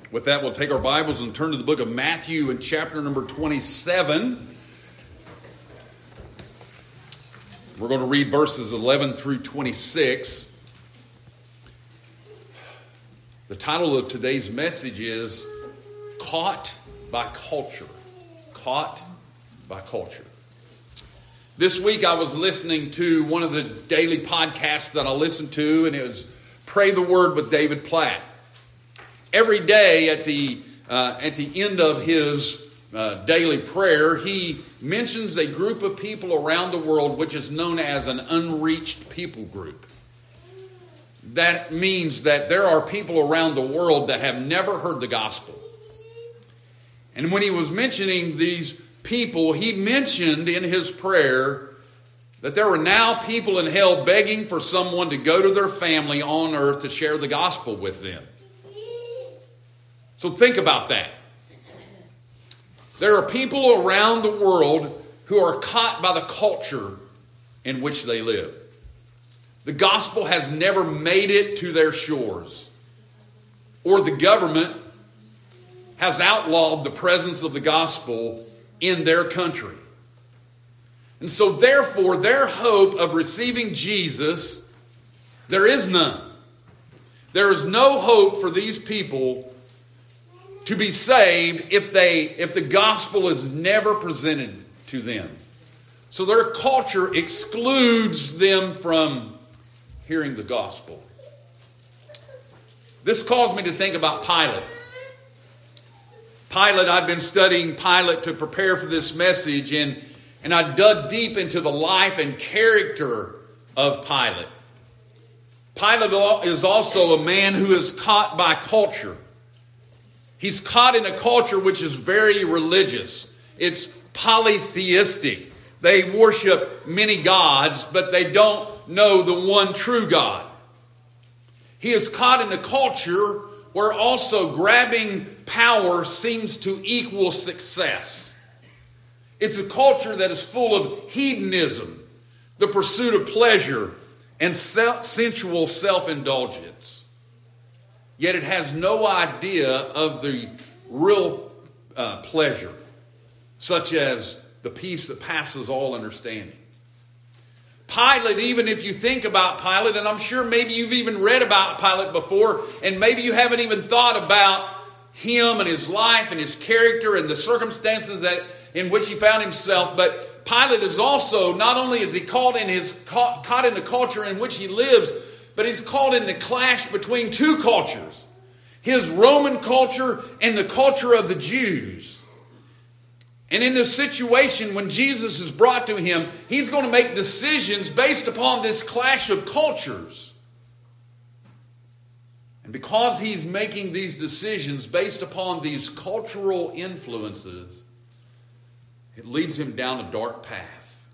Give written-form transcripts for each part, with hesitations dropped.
With that, we'll take our Bibles and turn to the book of Matthew in chapter number 27. We're going to read verses 11 through 26. The title of today's message is Caught by Culture. Caught by Culture. This week I was listening to one of the daily podcasts that I listen to, and it was Pray the Word with David Platt. Every day at the end of his daily prayer, he mentions a group of people around the world which is known as an unreached people group. That means that there are people around the world that have never heard the gospel. And when he was mentioning these people, he mentioned in his prayer that there were now people in hell begging for someone to go to their family on earth to share the gospel with them. So think about that. There are people around the world who are caught by the culture in which they live. The gospel has never made it to their shores, or the government has outlawed the presence of the gospel in their country. And so therefore, their hope of receiving Jesus, there is none. There is no hope for these people to be saved if the gospel is never presented to them. So their culture excludes them from hearing the gospel. This caused me to think about Pilate. I'd been studying Pilate to prepare for this message, and I dug deep into the life and character of Pilate. Pilate is also a man who is caught by culture. He's caught in a culture which is very religious. It's polytheistic. They worship many gods, but they don't know the one true God. He is caught in a culture where also grabbing power seems to equal success. It's a culture that is full of hedonism, the pursuit of pleasure, and sensual self-indulgence. Yet it has no idea of the real pleasure, such as the peace that passes all understanding. Pilate, even if you think about Pilate, and I'm sure maybe you've even read about Pilate before, and maybe you haven't even thought about him and his life and his character and the circumstances in which he found himself, but Pilate is also, not only is he caught in the culture in which he lives, but he's caught in the clash between two cultures. His Roman culture and the culture of the Jews. And in this situation, when Jesus is brought to him, he's going to make decisions based upon this clash of cultures. And because he's making these decisions based upon these cultural influences, it leads him down a dark path.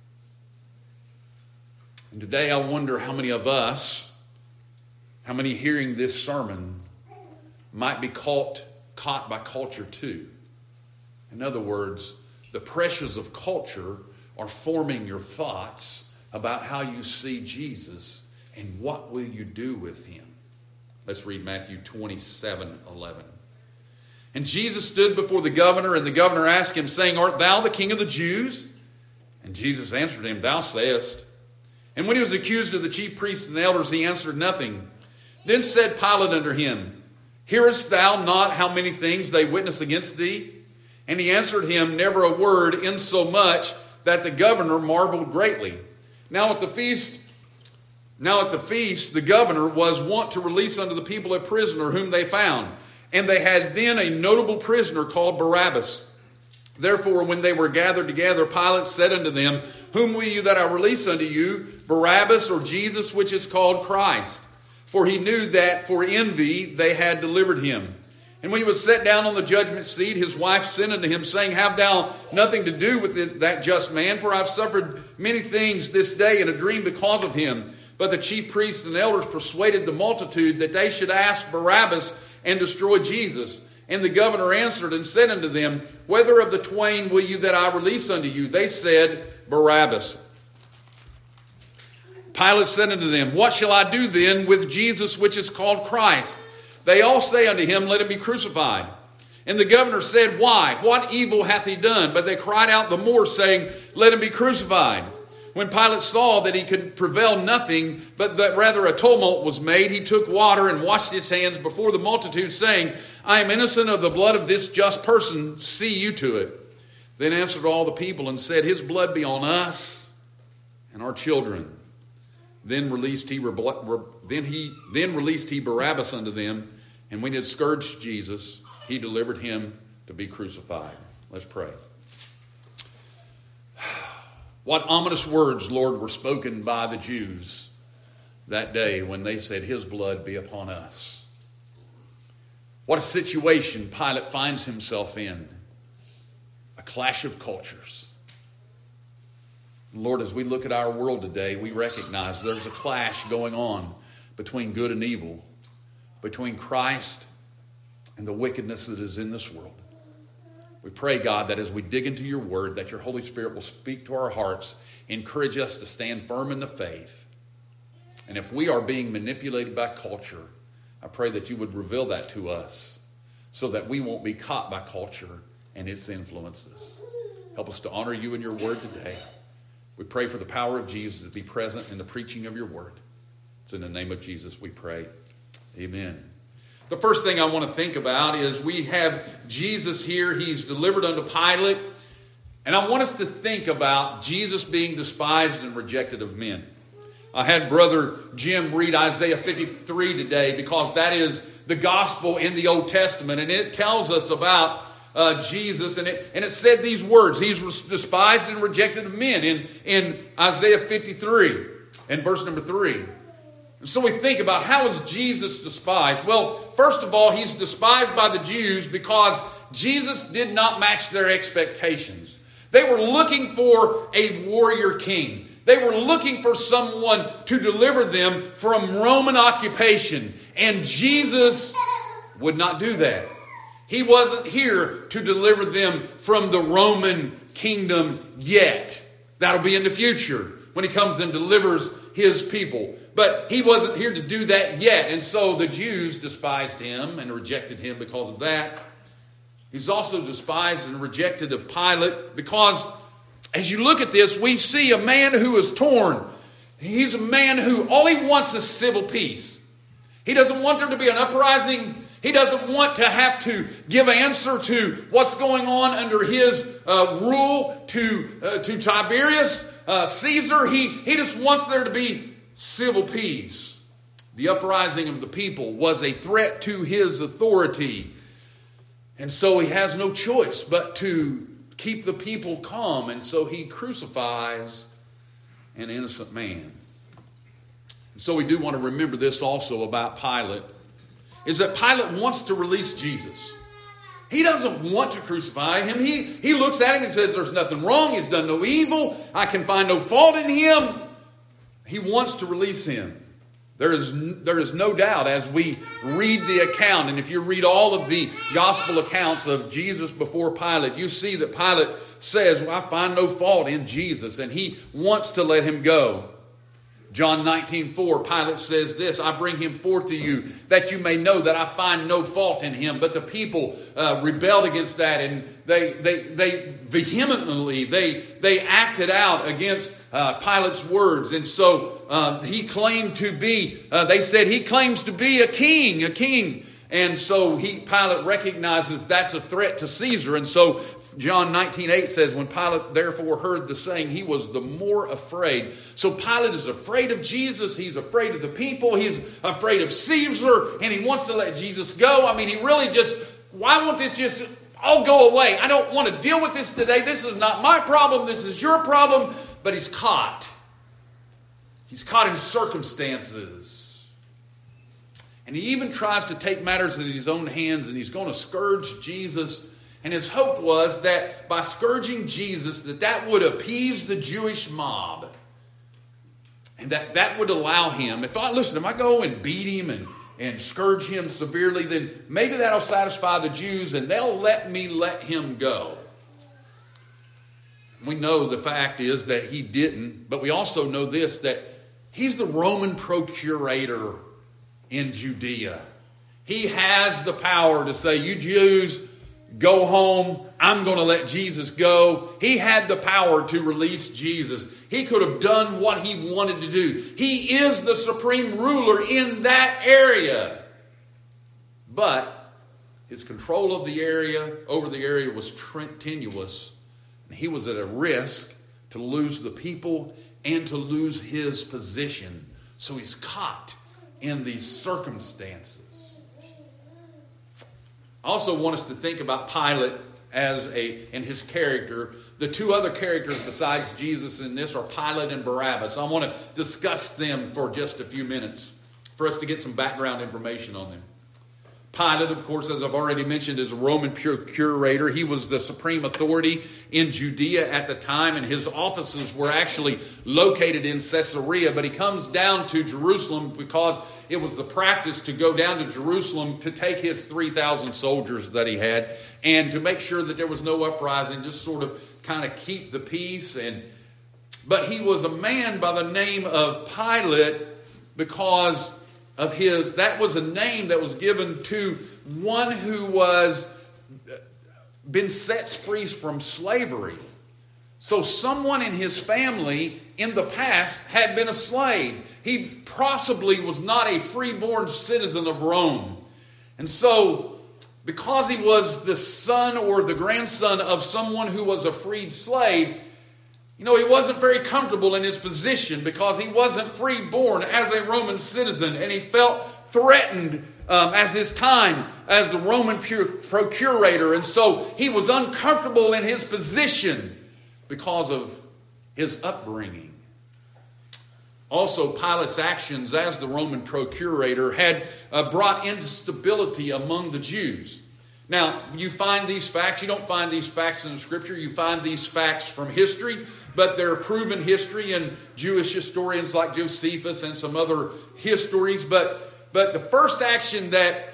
And today I wonder how many of us, how many hearing this sermon might be caught by culture too. In other words, the pressures of culture are forming your thoughts about how you see Jesus and what will you do with him. Let's read Matthew 27:11. And Jesus stood before the governor, and the governor asked him, saying, Art thou the king of the Jews? And Jesus answered him, Thou sayest. And when he was accused of the chief priests and elders, he answered nothing. Then said Pilate unto him, Hearest thou not how many things they witness against thee? And he answered him never a word, insomuch that the governor marveled greatly. Now at the feast, the governor was wont to release unto the people a prisoner whom they found. And they had then a notable prisoner called Barabbas. Therefore, when they were gathered together, Pilate said unto them, Whom will you that I release unto you, Barabbas or Jesus, which is called Christ? For he knew that for envy they had delivered him. And when he was set down on the judgment seat, his wife sent unto him, saying, Have thou nothing to do with that just man? For I have suffered many things this day in a dream because of him. But the chief priests and elders persuaded the multitude that they should ask Barabbas and destroy Jesus. And the governor answered and said unto them, Whether of the twain will you that I release unto you? They said, Barabbas. Pilate said unto them, What shall I do then with Jesus which is called Christ? They all say unto him, Let him be crucified. And the governor said, Why? What evil hath he done? But they cried out the more, saying, Let him be crucified. When Pilate saw that he could prevail nothing, but that rather a tumult was made, he took water and washed his hands before the multitude, saying, I am innocent of the blood of this just person. See you to it. Then answered all the people and said, His blood be on us and our children. Then released he Barabbas unto them, and when he had scourged Jesus, he delivered him to be crucified. Let's pray. What ominous words, Lord, were spoken by the Jews that day when they said, His blood be upon us. What a situation Pilate finds himself in. A clash of cultures. Lord, as we look at our world today, we recognize there's a clash going on between good and evil, between Christ and the wickedness that is in this world. We pray, God, that as we dig into your word, that your Holy Spirit will speak to our hearts, encourage us to stand firm in the faith. And if we are being manipulated by culture, I pray that you would reveal that to us so that we won't be caught by culture and its influences. Help us to honor you in your word today. We pray for the power of Jesus to be present in the preaching of your word. It's in the name of Jesus we pray. Amen. The first thing I want to think about is we have Jesus here. He's delivered unto Pilate. And I want us to think about Jesus being despised and rejected of men. I had Brother Jim read Isaiah 53 today because that is the gospel in the Old Testament. And it tells us about Jesus. And it said these words. He's despised and rejected of men in Isaiah 53 and verse number 3. So we think about, how is Jesus despised? Well, first of all, he's despised by the Jews because Jesus did not match their expectations. They were looking for a warrior king. They were looking for someone to deliver them from Roman occupation. And Jesus would not do that. He wasn't here to deliver them from the Roman kingdom yet. That'll be in the future when he comes and delivers his people. But he wasn't here to do that yet. And so the Jews despised him and rejected him because of that. He's also despised and rejected of Pilate because as you look at this, we see a man who is torn. He's a man who all he wants is civil peace. He doesn't want there to be an uprising. He doesn't want to have to give answer to what's going on under his rule to Tiberius Caesar. He just wants there to be civil peace. The uprising of the people was a threat to his authority. And so he has no choice but to keep the people calm. And so he crucifies an innocent man. And so we do want to remember this also about Pilate, is that Pilate wants to release Jesus. He doesn't want to crucify him. He looks at him and says, there's nothing wrong. He's done no evil. I can find no fault in him. He wants to release him. There is no doubt as we read the account, and if you read all of the gospel accounts of Jesus before Pilate, you see that Pilate says, well, I find no fault in Jesus, and he wants to let him go. John 19:4, Pilate says this, I bring him forth to you that you may know that I find no fault in him. But the people rebelled against that, and they vehemently, they acted out against Pilate's words. And so he claimed to be, they said he claims to be a king. And so Pilate recognizes that's a threat to Caesar. And so John 19:8 says, when Pilate therefore heard the saying, he was the more afraid. So Pilate is afraid of Jesus. He's afraid of the people. He's afraid of Caesar. And he wants to let Jesus go. I mean, he really just, why won't this just all go away? I don't want to deal with this today. This is not my problem. This is your problem. But he's caught. He's caught in circumstances. And he even tries to take matters in his own hands, and he's going to scourge Jesus. And his hope was that by scourging Jesus, that would appease the Jewish mob. And that would allow him, if I go and beat him and scourge him severely, then maybe that'll satisfy the Jews and they'll let him go. We know the fact is that he didn't, but we also know this, that he's the Roman procurator in Judea. He has the power to say, you Jews, go home. I'm going to let Jesus go. He had the power to release Jesus. He could have done what he wanted to do. He is the supreme ruler in that area. But his control of the area, over the area, was tenuous. And he was at a risk to lose the people and to lose his position. So he's caught in these circumstances. I also want us to think about Pilate and his character. The two other characters besides Jesus in this are Pilate and Barabbas. I want to discuss them for just a few minutes for us to get some background information on them. Pilate, of course, as I've already mentioned, is a Roman procurator. He was the supreme authority in Judea at the time, and his offices were actually located in Caesarea. But he comes down to Jerusalem because it was the practice to go down to Jerusalem to take his 3,000 soldiers that he had and to make sure that there was no uprising, just sort of kind of keep the peace. But he was a man by the name of Pilate because of that was a name that was given to one who was been set free from slavery. So someone in his family in the past had been a slave. He possibly was not a freeborn citizen of Rome. And so because he was the son or the grandson of someone who was a freed slave, he wasn't very comfortable in his position because he wasn't free-born as a Roman citizen, and he felt threatened as his time as the Roman procurator. And so he was uncomfortable in his position because of his upbringing. Also, Pilate's actions as the Roman procurator had brought instability among the Jews. Now, you find these facts. You don't find these facts in the Scripture. You find these facts from history. But they're proven history in Jewish historians like Josephus and some other histories. But the first action that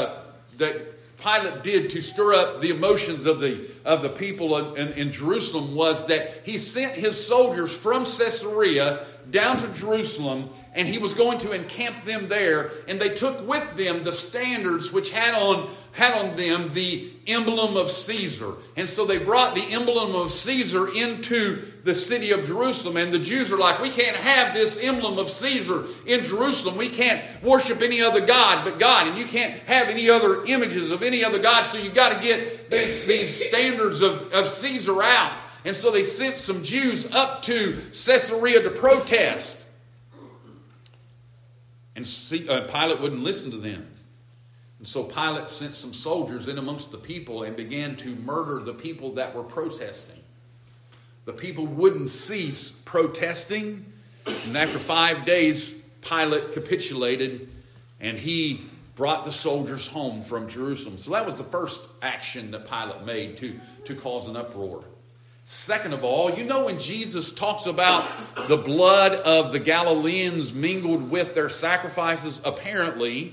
Pilate did to stir up the emotions of the people in Jerusalem was that he sent his soldiers from Caesarea down to Jerusalem, and he was going to encamp them there. And they took with them the standards which had on them the emblem of Caesar. And so they brought the emblem of Caesar into the city of Jerusalem. And the Jews are like, we can't have this emblem of Caesar in Jerusalem. We can't worship any other God but God. And you can't have any other images of any other God. So you've got to get these standards of Caesar out. And so they sent some Jews up to Caesarea to protest. And Pilate wouldn't listen to them. And so Pilate sent some soldiers in amongst the people and began to murder the people that were protesting. The people wouldn't cease protesting. And after 5 days, Pilate capitulated and he brought the soldiers home from Jerusalem. So that was the first action that Pilate made to cause an uproar. Second of all, when Jesus talks about the blood of the Galileans mingled with their sacrifices, apparently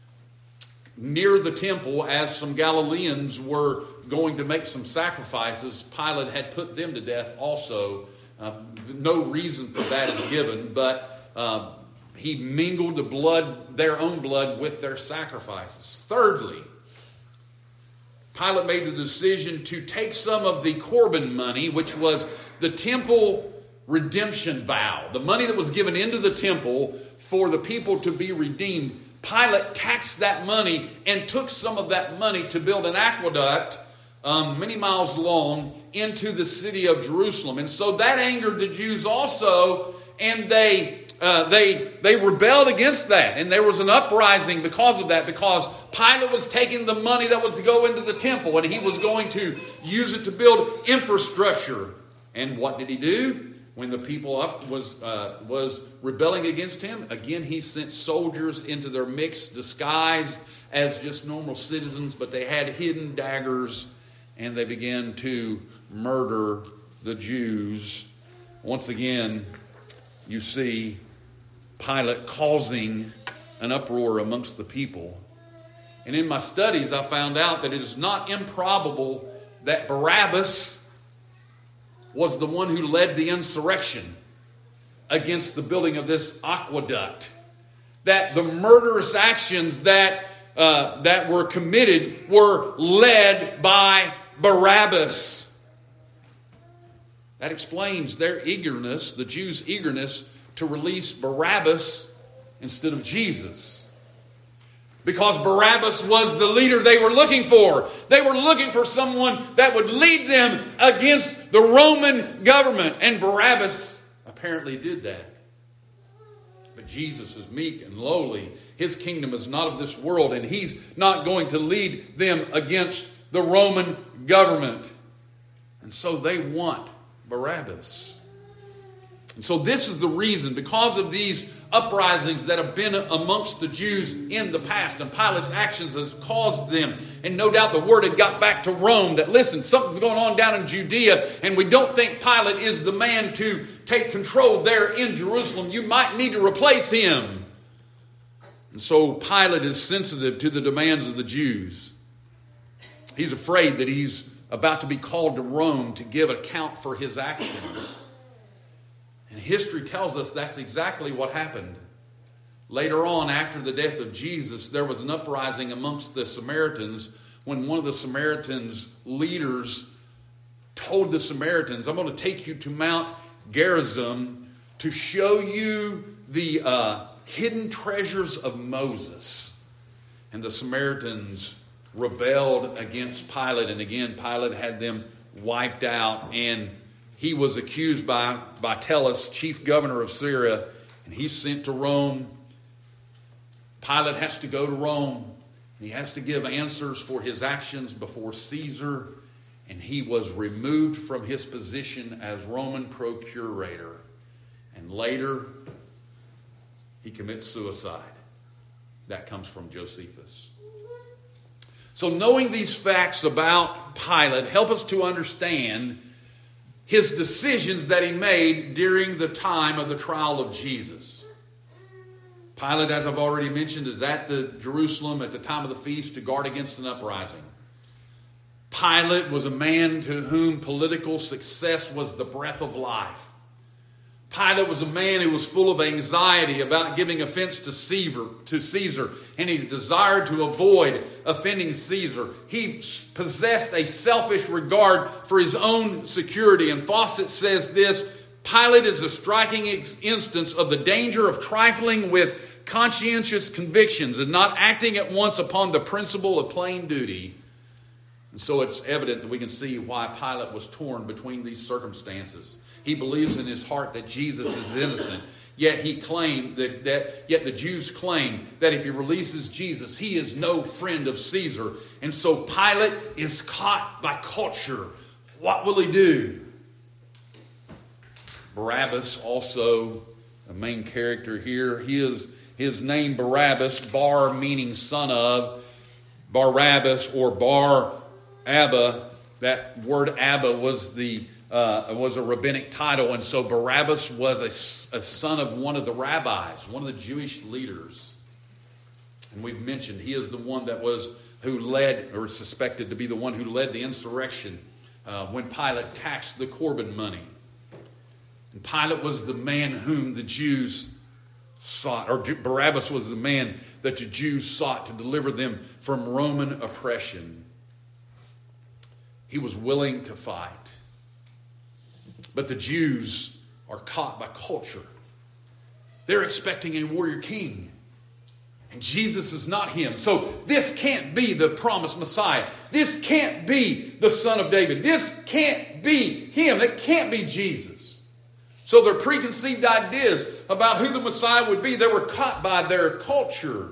near the temple, as some Galileans were going to make some sacrifices, Pilate had put them to death also. No reason for that is given, but he mingled their own blood with their sacrifices. Thirdly, Pilate made the decision to take some of the Corban money, which was the temple redemption vow, the money that was given into the temple for the people to be redeemed. Pilate taxed that money and took some of that money to build an aqueduct many miles long into the city of Jerusalem. And so that angered the Jews also, and they rebelled against that. And there was an uprising because of that, because Pilate was taking the money that was to go into the temple and he was going to use it to build infrastructure. And what did he do? When the people was rebelling against him, again he sent soldiers into their mix, disguised as just normal citizens, but they had hidden daggers, and they began to murder the Jews. Once again, you see Pilate causing an uproar amongst the people. And in my studies, I found out that it is not improbable that Barabbas was the one who led the insurrection against the building of this aqueduct. That the murderous actions that that were committed were led by Barabbas. That explains their eagerness, the Jews' eagerness to release Barabbas instead of Jesus. Because Barabbas was the leader they were looking for. They were looking for someone that would lead them against the Roman government. And Barabbas apparently did that. But Jesus is meek and lowly. His kingdom is not of this world, and he's not going to lead them against the Roman government. And so they want Barabbas. And so this is the reason, because of these uprisings that have been amongst the Jews in the past, and Pilate's actions has caused them, and no doubt the word had got back to Rome that, listen, something's going on down in Judea, and we don't think Pilate is the man to take control there in Jerusalem. You might need to replace him. And so Pilate is sensitive to the demands of the Jews. He's afraid that he's about to be called to Rome to give account for his actions. And history tells us that's exactly what happened. Later on, after the death of Jesus, there was an uprising amongst the Samaritans when one of the Samaritans' leaders told the Samaritans, I'm going to take you to Mount Gerizim to show you the hidden treasures of Moses. And the Samaritans rebelled against Pilate, and again Pilate had them wiped out, and he was accused by Tellus, chief governor of Syria, and he's sent to Rome. Pilate has to go to Rome. He has to give answers for his actions before Caesar, and he was removed from his position as Roman procurator. And later, he commits suicide. That comes from Josephus. So knowing these facts about Pilate help us to understand his decisions that he made during the time of the trial of Jesus. Pilate, as I've already mentioned, is at Jerusalem at the time of the feast to guard against an uprising. Pilate was a man to whom political success was the breath of life. Pilate was a man who was full of anxiety about giving offense to Caesar, and he desired to avoid offending Caesar. He possessed a selfish regard for his own security. And Fawcett says this, Pilate is a striking instance of the danger of trifling with conscientious convictions and not acting at once upon the principle of plain duty. And so it's evident that we can see why Pilate was torn between these circumstances. He believes in his heart that Jesus is innocent. Yet he claimed yet the Jews claim that if he releases Jesus, he is no friend of Caesar. And so Pilate is caught by culture. What will he do? Barabbas, also a main character here. His name Barabbas, Bar meaning son of, Barabbas or Bar Abba. That word Abba was a rabbinic title, and so Barabbas was a son of one of the rabbis, one of the Jewish leaders. And we've mentioned he is the one who led, or suspected to be the one who led the insurrection when Pilate taxed the Corban money. And Pilate was the man whom the Jews sought, or Barabbas was the man that the Jews sought to deliver them from Roman oppression. He was willing to fight. But the Jews are caught by culture. They're expecting a warrior king. And Jesus is not him. So this can't be the promised Messiah. This can't be the Son of David. This can't be him. It can't be Jesus. So their preconceived ideas about who the Messiah would be, they were caught by their culture.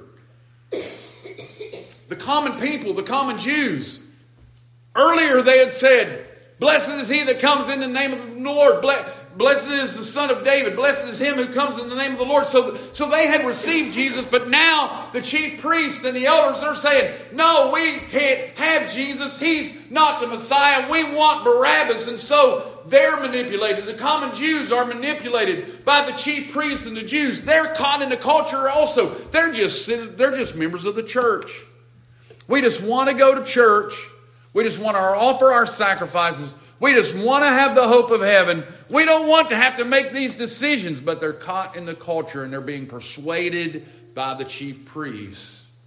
The common people, the common Jews, earlier they had said, blessed is he that comes in the name of the Lord. Blessed is the Son of David. Blessed is him who comes in the name of the Lord. So they had received Jesus, but now the chief priests and the elders are saying, no, we can't have Jesus. He's not the Messiah. We want Barabbas. And so they're manipulated. The common Jews are manipulated by the chief priests and the Jews. They're caught in the culture also. They're just members of the church. We just want to go to church. We just want to offer our sacrifices. We just want to have the hope of heaven. We don't want to have to make these decisions, but they're caught in the culture and they're being persuaded by the chief priests.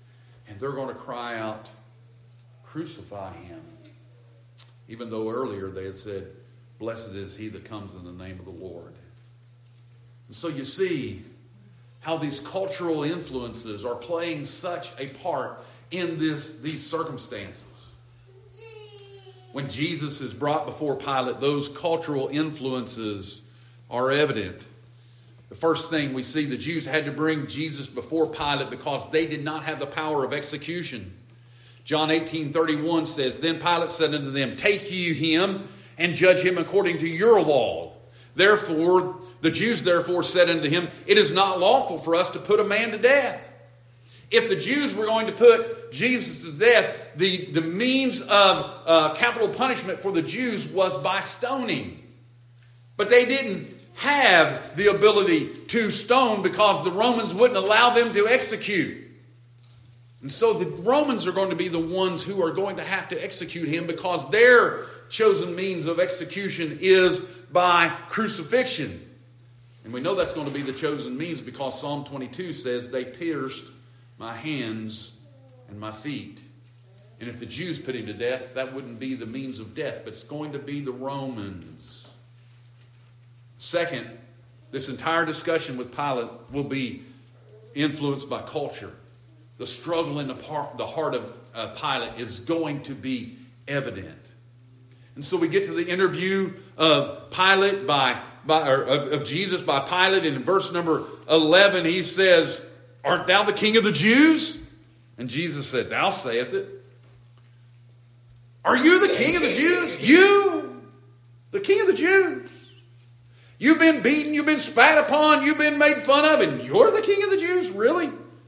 And they're going to cry out, crucify him. Even though earlier they had said, blessed is he that comes in the name of the Lord. And so you see how these cultural influences are playing such a part in these circumstances. When Jesus is brought before Pilate, those cultural influences are evident. The first thing we see, the Jews had to bring Jesus before Pilate because they did not have the power of execution. John 18:31 says, Then Pilate said unto them, Take ye him and judge him according to your law. Therefore, the Jews therefore said unto him, It is not lawful for us to put a man to death. If the Jews were going to put Jesus to death, the means of capital punishment for the Jews was by stoning. But they didn't have the ability to stone because the Romans wouldn't allow them to execute. And so the Romans are going to be the ones who are going to have to execute him because their chosen means of execution is by crucifixion. And we know that's going to be the chosen means because Psalm 22 says, They pierced my hands and my feet. And if the Jews put him to death, that wouldn't be the means of death, but it's going to be the Romans. Second, this entire discussion with Pilate will be influenced by culture. The struggle in the heart of Pilate is going to be evident. And so we get to the interview of Pilate of Jesus by Pilate, and in verse number 11 he says, Art thou the king of the Jews? And Jesus said, Thou sayest it. Are you the king of the Jews? You, the king of the Jews. You've been beaten, you've been spat upon, you've been made fun of, and you're the king of the Jews? Really?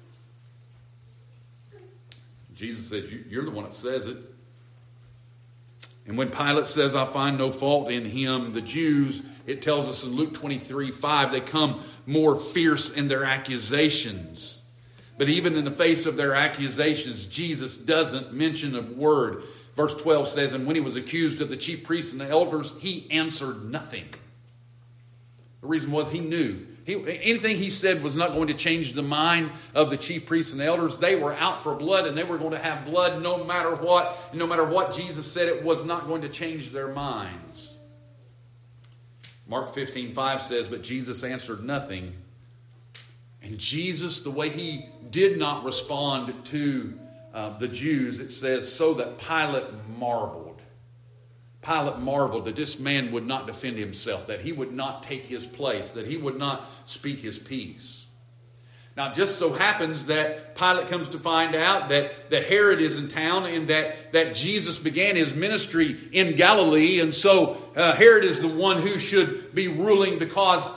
Jesus said, You're the one that says it. And when Pilate says, I find no fault in him, the Jews, it tells us in Luke 23:5, they come more fierce in their accusations. But even in the face of their accusations, Jesus doesn't mention a word. Verse 12 says, And when he was accused of the chief priests and the elders, he answered nothing. The reason was he knew. Anything he said was not going to change the mind of the chief priests and elders. They were out for blood, and they were going to have blood no matter what. No matter what Jesus said, it was not going to change their minds. Mark 15:5 says, But Jesus answered nothing. And Jesus, the way he did not respond to the Jews, it says, so that Pilate marveled. Pilate marveled that this man would not defend himself, that he would not take his place, that he would not speak his piece. Now, it just so happens that Pilate comes to find out that Herod is in town and that Jesus began his ministry in Galilee. And so Herod is the one who should be ruling because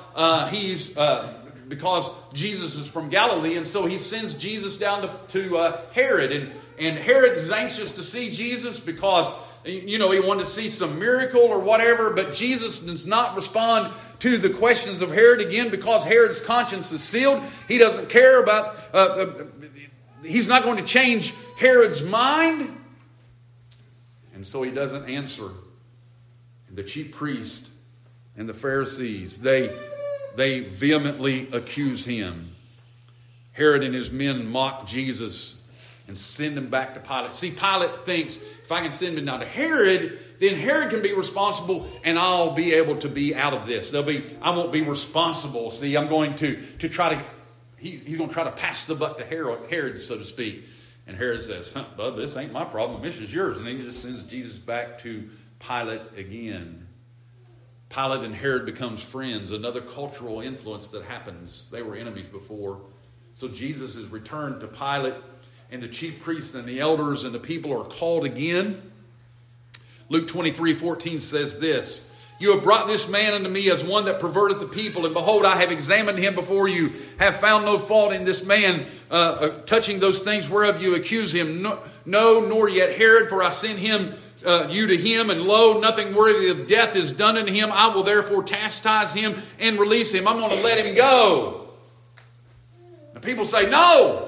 Jesus is from Galilee. And so he sends Jesus down to Herod. And Herod is anxious to see Jesus because he wanted to see some miracle or whatever, but Jesus does not respond to the questions of Herod again because Herod's conscience is sealed. He doesn't care about, he's not going to change Herod's mind. And so he doesn't answer. And the chief priest and the Pharisees, they vehemently accuse him. Herod and his men mock Jesus and send him back to Pilate. See, Pilate thinks, if I can send him now to Herod, then Herod can be responsible and I'll be able to be out of this. I won't be responsible. See, I'm going to try to, he's going to try to pass the buck to Herod, so to speak. And Herod says, Bud, this ain't my problem. This is yours. And he just sends Jesus back to Pilate again. Pilate and Herod becomes friends. Another cultural influence that happens. They were enemies before. So Jesus is returned to Pilate. And the chief priests and the elders and the people are called again. Luke 23:14 says this, You have brought this man unto me as one that perverteth the people, and behold, I have examined him before you, have found no fault in this man touching those things whereof you accuse him. No, nor yet Herod, for I send him you to him, and lo, nothing worthy of death is done unto him. I will therefore chastise him and release him. I'm going to let him go. The people say, no.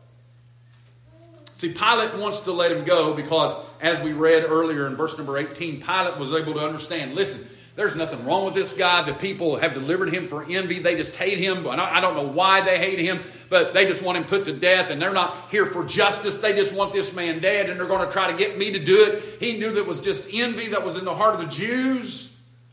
See, Pilate wants to let him go because, as we read earlier in verse number 18, Pilate was able to understand, listen, There's nothing wrong with this guy. The people have delivered him for envy. They just hate him. I don't know why they hate him, but they just want him put to death, and they're not here for justice. They just want this man dead, and they're going to try to get me to do it. He knew that it was just envy that was in the heart of the Jews.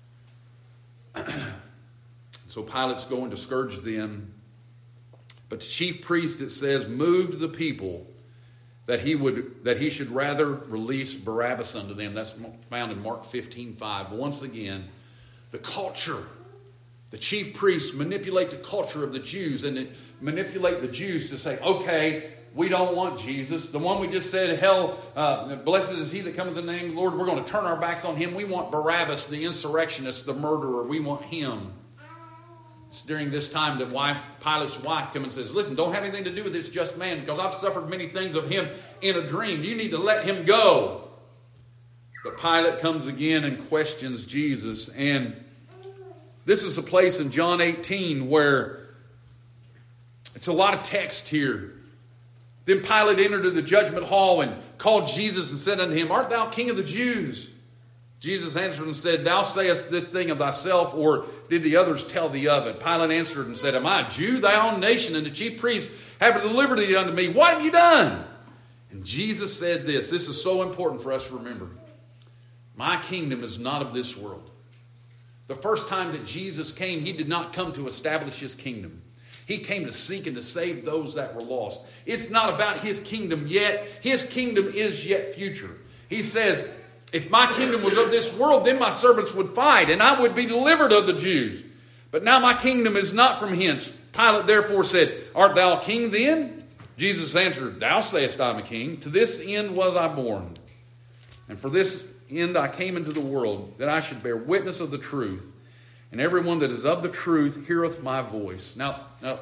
So Pilate's going to scourge them. But the chief priest, it says, moved the people that he should rather release Barabbas unto them. That's found in Mark 15:5. Once again, the culture, the chief priests manipulate the culture of the Jews, and manipulate the Jews to say, okay, we don't want Jesus. The one we just said, hell, blessed is he that cometh in the name of the Lord. We're going to turn our backs on him. We want Barabbas, the insurrectionist, the murderer. We want him. It's during this time that Pilate's wife comes and says, listen, don't have anything to do with this just man, because I've suffered many things of him in a dream. You need to let him go. But Pilate comes again and questions Jesus. And this is a place in John 18 where it's a lot of text here. Then Pilate entered the judgment hall and called Jesus and said unto him, art thou king of the Jews? Jesus answered and said, thou sayest this thing of thyself, or did the others tell thee of it? Pilate answered and said, am I a Jew? Thy own nation and the chief priests have delivered thee unto me. What have you done? And Jesus said this. This is so important for us to remember. My kingdom is not of this world. The first time that Jesus came, he did not come to establish his kingdom. He came to seek and to save those that were lost. It's not about his kingdom yet. His kingdom is yet future. He says, if my kingdom was of this world, then my servants would fight, and I would be delivered of the Jews. But now my kingdom is not from hence. Pilate therefore said, art thou a king then? Jesus answered, thou sayest I am a king. To this end was I born. And for this end I came into the world, that I should bear witness of the truth. And everyone that is of the truth heareth my voice. Now,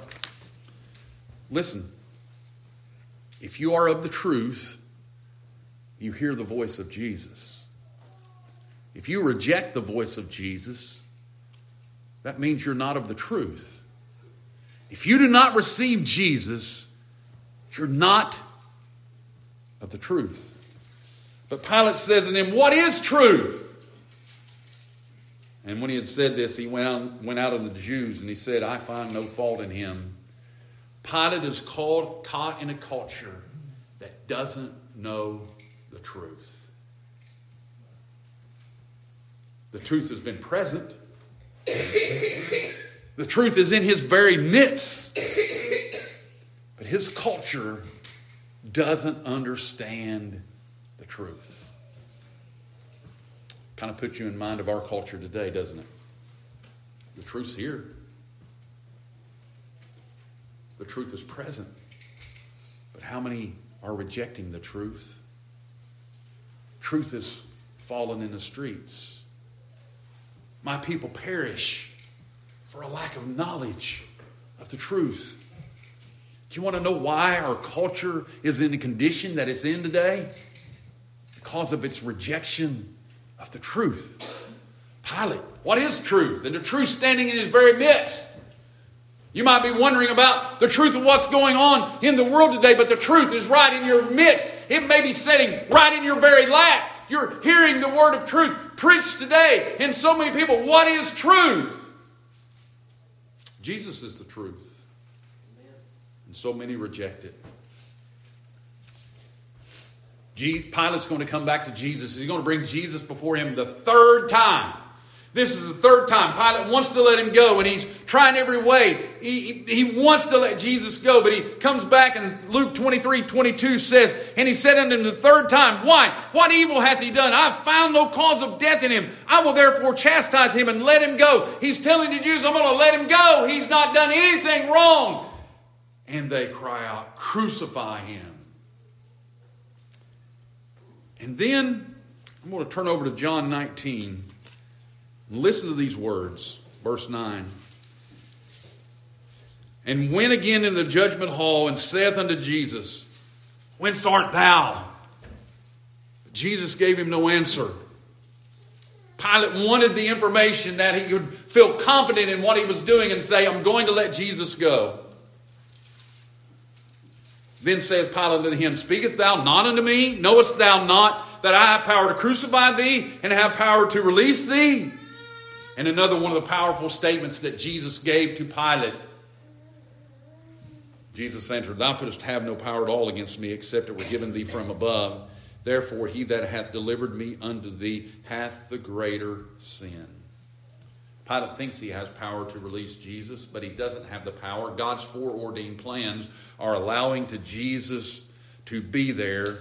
listen. If you are of the truth, you hear the voice of Jesus. If you reject the voice of Jesus, that means you're not of the truth. If you do not receive Jesus, you're not of the truth. But Pilate says to him, what is truth? And when he had said this, he went out of the Jews and he said, I find no fault in him. Pilate is caught in a culture that doesn't know the truth. The truth has been present. The truth is in his very midst. But his culture doesn't understand the truth. Kind of puts you in mind of our culture today, doesn't it? The truth's here. The truth is present. But how many are rejecting the truth? Truth is fallen in the streets. My people perish for a lack of knowledge of the truth. Do you want to know why our culture is in the condition that it's in today? Because of its rejection of the truth. Pilate, what is truth? And the truth standing in his very midst. You might be wondering about the truth of what's going on in the world today, but the truth is right in your midst. It may be sitting right in your very lap. You're hearing the word of truth preached today. And so many people, what is truth? Jesus is the truth. And so many reject it. Pilate's going to come back to Jesus. He's going to bring Jesus before him the third time. This is the third time. Pilate wants to let him go, and he's trying every way. He wants to let Jesus go, but he comes back, and Luke 23:22 says, and he said unto him the third time, why? What evil hath he done? I have found no cause of death in him. I will therefore chastise him and let him go. He's telling the Jews, I'm going to let him go. He's not done anything wrong. And they cry out, crucify him. And then I'm going to turn over to John 19. Listen to these words, verse 9. And went again in the judgment hall and saith unto Jesus, whence art thou? But Jesus gave him no answer. Pilate wanted the information that he could feel confident in what he was doing and say, I'm going to let Jesus go. Then saith Pilate unto him, speakest thou not unto me? Knowest thou not that I have power to crucify thee and have power to release thee? And another one of the powerful statements that Jesus gave to Pilate. Jesus answered, Thou couldst have no power at all against me, except it were given thee from above. Therefore he that hath delivered me unto thee hath the greater sin. Pilate thinks he has power to release Jesus, but he doesn't have the power. God's foreordained plans are allowing to Jesus to be there.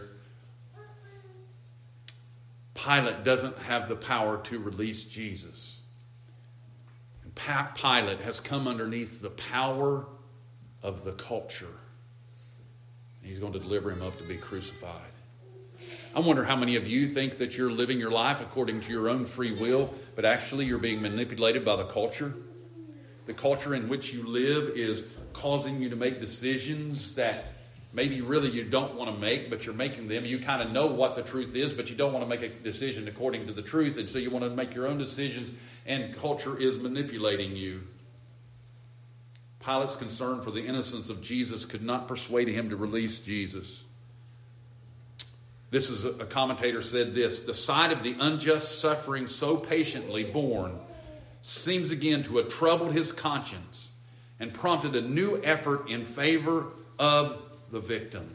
Pilate doesn't have the power to release Jesus. And Pilate has come underneath the power of the culture. He's going to deliver him up to be crucified. I wonder how many of you think that you're living your life according to your own free will, but actually you're being manipulated by the culture. The culture in which you live is causing you to make decisions that maybe really you don't want to make, but you're making them. You kind of know what the truth is, but you don't want to make a decision according to the truth, and so you want to make your own decisions, and culture is manipulating you. Pilate's concern for the innocence of Jesus could not persuade him to release Jesus. This is a commentator said this: the sight of the unjust suffering so patiently borne seems again to have troubled his conscience and prompted a new effort in favor of the victim.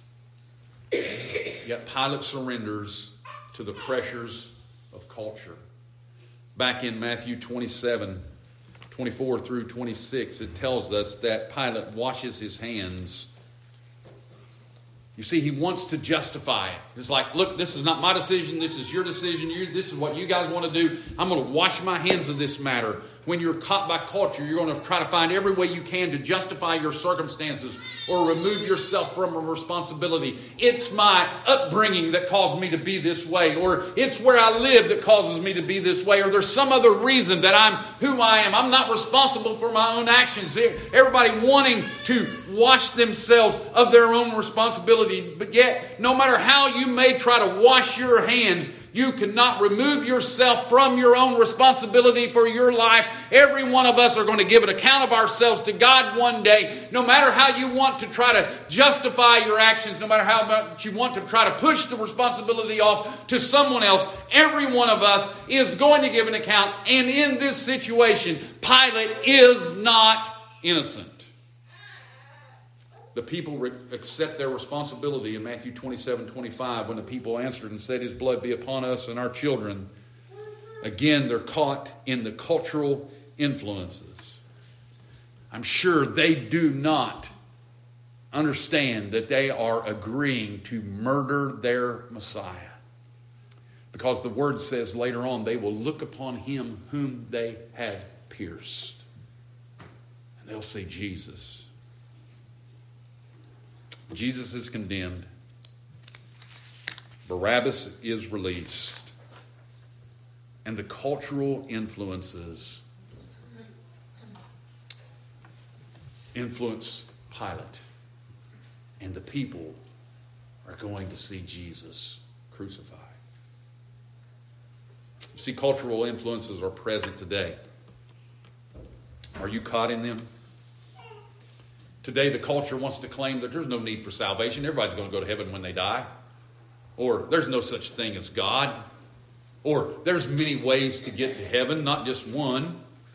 Yet Pilate surrenders to the pressures of culture. Back in Matthew 27:24 through 26, it tells us that Pilate washes his hands. You see, he wants to justify it. It's like, look, this is not my decision. This is your decision. This is what you guys want to do. I'm going to wash my hands of this matter. When you're caught by culture, you're going to try to find every way you can to justify your circumstances or remove yourself from a responsibility. It's my upbringing that caused me to be this way, or it's where I live that causes me to be this way, or there's some other reason that I'm who I am. I'm not responsible for my own actions. Everybody wanting to wash themselves of their own responsibility, but yet, no matter how you may try to wash your hands, you cannot remove yourself from your own responsibility for your life. Every one of us are going to give an account of ourselves to God one day. No matter how you want to try to justify your actions, no matter how much you want to try to push the responsibility off to someone else, every one of us is going to give an account. And in this situation, Pilate is not innocent. The people accept their responsibility in Matthew 27:25 when the people answered and said, His blood be upon us and our children. Again, they're caught in the cultural influences. I'm sure they do not understand that they are agreeing to murder their Messiah. Because the word says later on, they will look upon him whom they had pierced. And they'll say, Jesus. Jesus is condemned. Barabbas is released. And the cultural influences influence Pilate. And the people are going to see Jesus crucified. See, cultural influences are present today. Are you caught in them? Today, the culture wants to claim that there's no need for salvation. Everybody's going to go to heaven when they die. Or there's no such thing as God. Or there's many ways to get to heaven, not just one.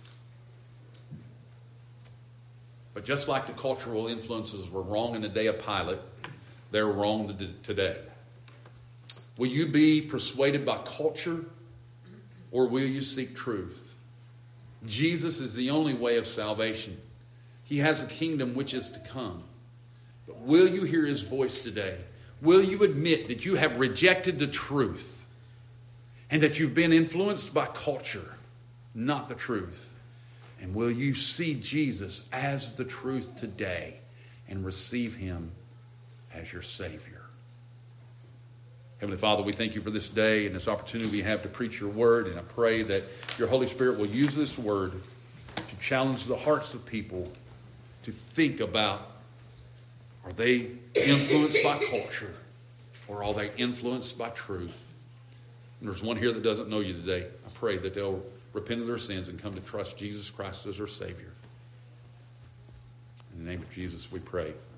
But just like the cultural influences were wrong in the day of Pilate, they're wrong today. Will you be persuaded by culture, or will you seek truth? Jesus is the only way of salvation. He has a kingdom which is to come. But will you hear his voice today? Will you admit that you have rejected the truth and that you've been influenced by culture, not the truth? And will you see Jesus as the truth today and receive him as your Savior? Heavenly Father, we thank you for this day and this opportunity we have to preach your word. And I pray that your Holy Spirit will use this word to challenge the hearts of people to think about, are they influenced by culture or are they influenced by truth? And there's one here that doesn't know you today. I pray that they'll repent of their sins and come to trust Jesus Christ as their Savior. In the name of Jesus we pray.